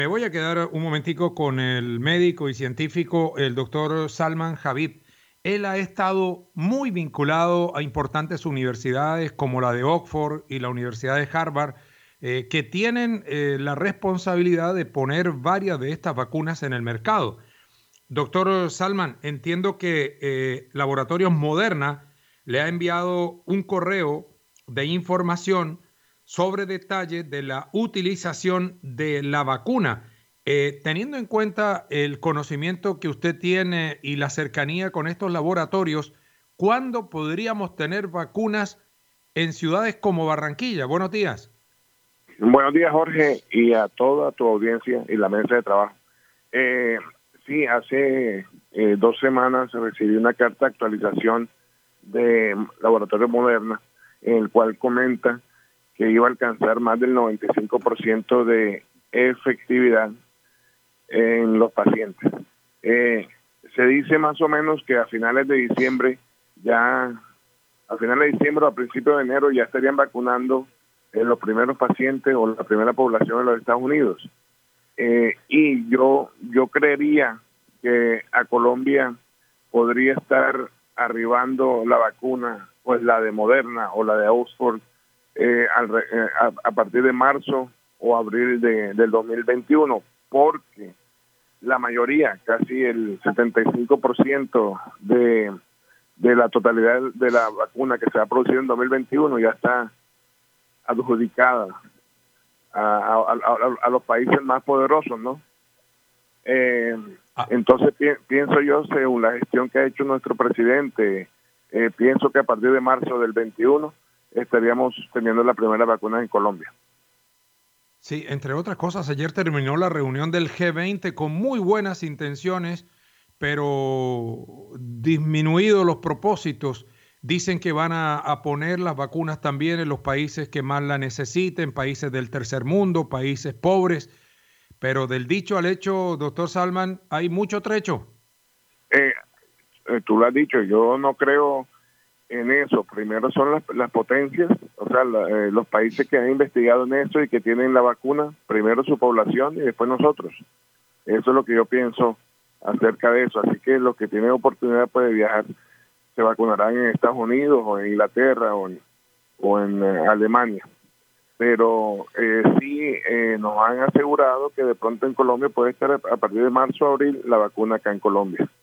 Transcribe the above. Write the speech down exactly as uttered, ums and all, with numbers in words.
Me voy a quedar un momentico con el médico y científico, el doctor Salman Habib. Él ha estado muy vinculado a importantes universidades como la de Oxford y la Universidad de Harvard, eh, que tienen eh, la responsabilidad de poner varias de estas vacunas en el mercado. Doctor Salman, entiendo que eh, Laboratorios Moderna le ha enviado un correo de información sobre detalles de la utilización de la vacuna. Eh, teniendo en cuenta el conocimiento que usted tiene y la cercanía con estos laboratorios, ¿cuándo podríamos tener vacunas en ciudades como Barranquilla? Buenos días. Buenos días, Jorge, y a toda tu audiencia y la mesa de trabajo. Eh, sí, hace eh, dos semanas recibí una carta de actualización de Laboratorio Moderna, en el cual comenta que iba a alcanzar más del noventa y cinco por ciento de efectividad en los pacientes. Eh, se dice más o menos que a finales de diciembre, ya a finales de diciembre o a principios de enero ya estarían vacunando en los primeros pacientes o la primera población de los Estados Unidos. Eh, y yo, yo creería que a Colombia podría estar arribando la vacuna, pues la de Moderna o la de Oxford, eh, al, eh, a, a partir de marzo o abril de, del dos mil veintiuno, porque la mayoría, casi el setenta y cinco por ciento de, de la totalidad de la vacuna que se ha producido en dos mil veintiuno ya está adjudicada a, a, a, a los países más poderosos, ¿no? Eh, Ah, entonces pi pienso yo, según la gestión que ha hecho nuestro presidente, eh, pienso que a partir de marzo del veintiuno estaríamos teniendo la primera vacuna en Colombia. sí, entre otras cosas, ayer terminó la reunión del G veinte con muy buenas intenciones, pero disminuidos los propósitos. Dicen que van a, a poner las vacunas también en los países que más la necesiten, países del tercer mundo, países pobres, pero del dicho al hecho, doctor Salman, hay mucho trecho. Eh, eh, tú lo has dicho, yo no creo en eso. Primero son las, las potencias, o sea, la, eh, los países que han investigado en eso y que tienen la vacuna, primero su población y después nosotros. Eso es lo que yo pienso acerca de eso. Así que los que tienen oportunidad pues, de viajar se vacunarán en Estados Unidos o en Inglaterra o en, o en eh, Alemania. Pero eh, sí eh, nos han asegurado que de pronto en Colombia puede estar a partir de marzo o abril la vacuna acá en Colombia.